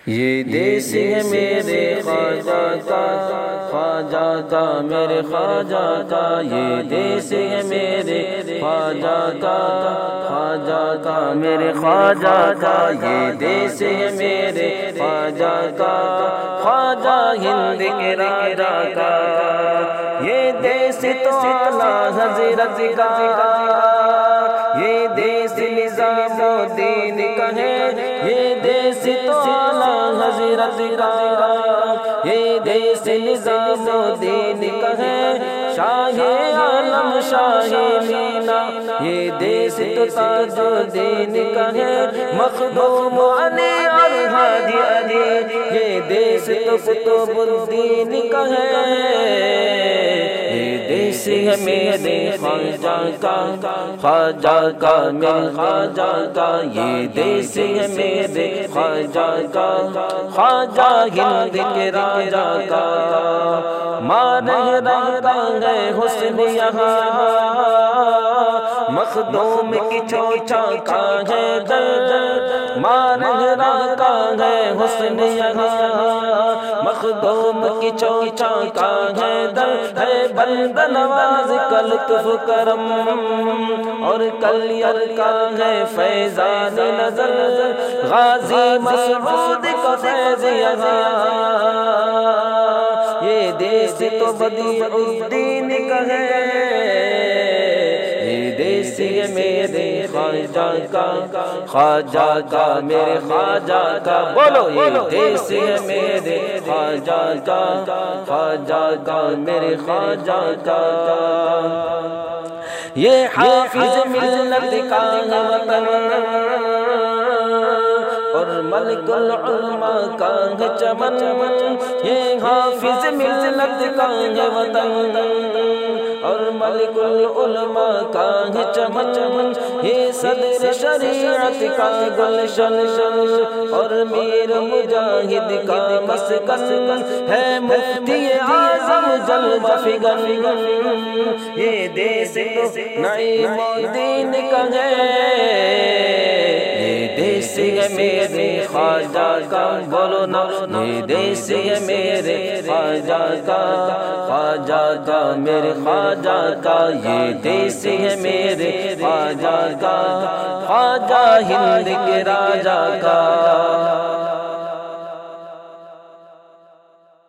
یہ دیس ہے میرے خواجہ کا، خواجہ کا میرے خواجہ کا، یہ دیس ہے میرے خواجہ کا، خواجہ کا میرے خواجہ کا، یہ دیس ہے میرے خواجہ کا، خواجہ ہند کے راجہ کا، یہ دیس تو اعلیٰ حضرت کا، یہ دیس نظام الدین کا ہے، یہ دیس تو اعلیٰ حضرت کا، یہ دیس نظام الدین کا ہے، شاہ عالم شاہ مینا، یہ دیس تو تاج الدین کا ہے، مخدوم علی اور حاجی علی، یہ دیس تو قطب الدین کا ہے، یہ دیس ہے میرے خواجہ کا، خواجہ کا میرے خواجہ کا، یہ دیس ہے میرے خواجہ کا، خواجہ ہند کے راجہ کا، مارہ رہتا ہے حسن یہاں، مخدوم کی چوچا کا ہے در، مارہ رہتا ہے حسن یہاں، مخدوم کی چوچا کا ہے در، ہے بند نواز کا لطف کرم، اور کلیئر کا ہے فیضان نظر، غازی مسعود کا فیض یہاں، یہ دیس تو بدیع الدین کا ہے، یہ دیس ہے میرے خواجہ کا، خواجہ کا میرے خواجہ کا، بولو یہ دیس ہے میرے خواجہ کا، خواجہ کا میرے خواجہ کا، یہ حافظ ملت کا وطن اور ملک العلماء کا ہے چمن، یہ حافظ ملت کا ہے وطن اور ملک العلماء کا ہے چمن، یہ صدر شریعت کا گلشن اور میر مجاہد کا مسکن ہے، مفتی اعظم جلوہ فگن، یہ دیس تو نعیم الدین کا ہے، یہ دیس ہے میرے خواجہ کا، بولو نا یہ دیس ہے میرے خواجہ کا، خواجہ کا میرے خواجہ کا، یہ دیس ہے میرے خواجہ کا، خواجہ ہند کے راجہ کا۔